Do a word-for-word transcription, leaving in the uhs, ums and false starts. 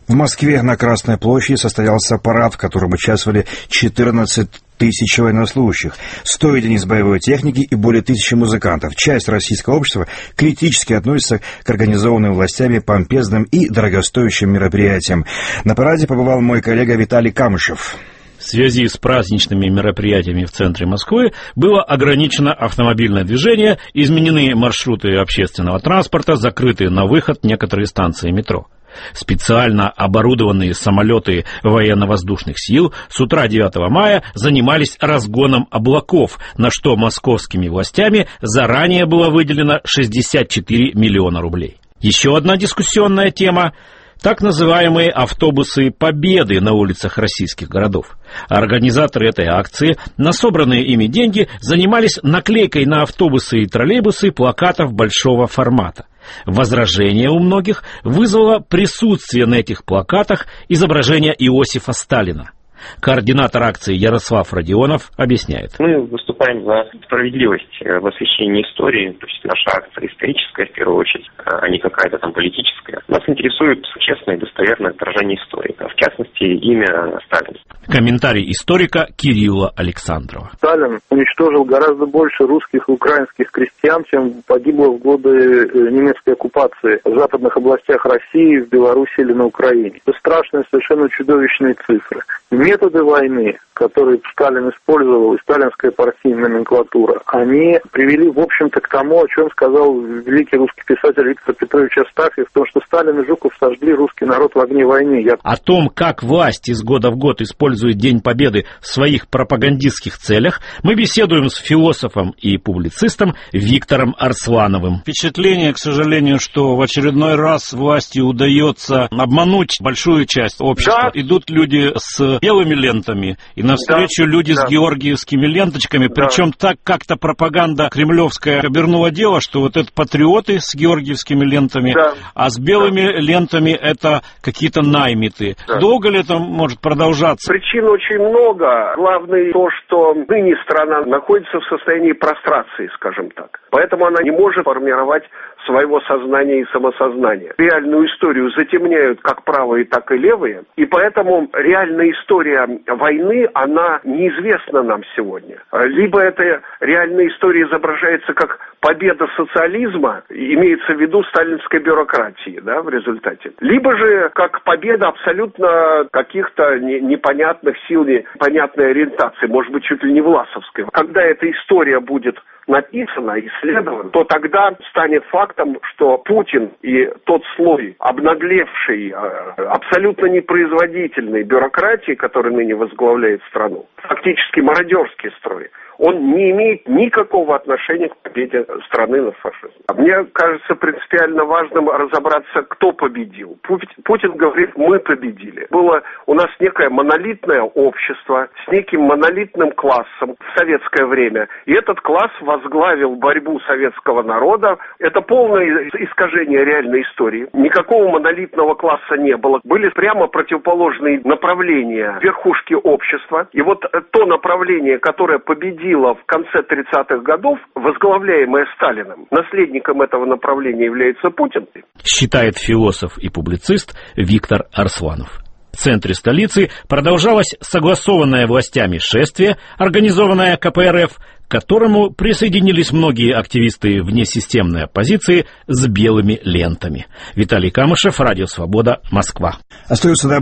В Москве на Красной площади состоялся парад, в котором участвовали четырнадцать тысяч военнослужащих, сто единиц боевой техники и более тысячи музыкантов. Часть российского общества критически относится к организованным властями помпезным и дорогостоящим мероприятиям. На параде побывал мой коллега Виталий Камышев. В связи с праздничными мероприятиями в центре Москвы было ограничено автомобильное движение, изменены маршруты общественного транспорта, закрыты на выход некоторые станции метро. Специально оборудованные самолеты военно-воздушных сил с утра девятого мая занимались разгоном облаков, на что московскими властями заранее было выделено шестьдесят четыре миллиона рублей. Еще одна дискуссионная тема – так называемые автобусы Победы на улицах российских городов. Организаторы этой акции на собранные ими деньги занимались наклейкой на автобусы и троллейбусы плакатов большого формата. Возражение у многих вызвало присутствие на этих плакатах изображения Иосифа Сталина. Координатор акции Ярослав Родионов объясняет. Мы выступаем за справедливость в освещении истории, то есть наша акция историческая в первую очередь, а не какая-то там политическая. Нас интересует честное и достоверное отражение истории, в частности, имя Сталина. Комментарий историка Кирилла Александрова. Сталин уничтожил гораздо больше русских и украинских крестьян, чем погибло в годы немецкой оккупации в западных областях России, в Беларуси или на Украине. Это страшные, совершенно чудовищные цифры. Методы войны, которые Сталин использовал, и сталинская партийная номенклатура, они привели, в общем-то, к тому, о чем сказал великий русский писатель Виктор Петрович Астафьев, потому что Сталин и Жуков сожгли русский народ в огне войны. Я... О том, как власть из года в год использует День Победы в своих пропагандистских целях, мы беседуем с философом и публицистом Виктором Арслановым. Впечатление, к сожалению, что в очередной раз власти удается обмануть большую часть общества. Да. Идут люди с белыми лентами, и навстречу да, люди да. с георгиевскими ленточками, да. причем так как-то пропаганда кремлевская обернула дело, что вот это патриоты с георгиевскими лентами, да. а с белыми да. лентами это какие-то наймиты. Да. Долго ли это может продолжаться? Причин очень много. Главное то, что ныне страна находится в состоянии прострации, скажем так. Поэтому она не может формировать своего сознания и самосознания. Реальную историю затемняют как правые, так и левые, и поэтому реальная история войны, она неизвестна нам сегодня. Либо эта реальная история изображается как победа социализма, имеется в виду сталинской бюрократии, да, в результате. Либо же как победа абсолютно каких-то непонятных сил, непонятной ориентации, может быть, чуть ли не власовской. Когда эта история будет написано, исследовано, то тогда станет фактом, что Путин и тот слой обнаглевшей, абсолютно непроизводительной бюрократии, который ныне возглавляет страну, фактически мародерский строй, он не имеет никакого отношения к победе страны над фашизмом. Мне кажется принципиально важным разобраться, кто победил. Путин говорит, мы победили. Было у нас некое монолитное общество с неким монолитным классом в советское время. И этот класс возглавил борьбу советского народа. Это полное искажение реальной истории. Никакого монолитного класса не было. Были прямо противоположные направления верхушки общества. И вот то направление, которое победило в конце тридцатых годов, возглавляемое Сталиным, наследником этого направления является Путин. Считает философ и публицист Виктор Арсланов. В центре столицы продолжалось согласованное властями шествие, организованное ка пэ эр эф, к которому присоединились многие активисты внесистемной оппозиции с белыми лентами. Виталий Камышев, Радио Свобода, Москва. Остается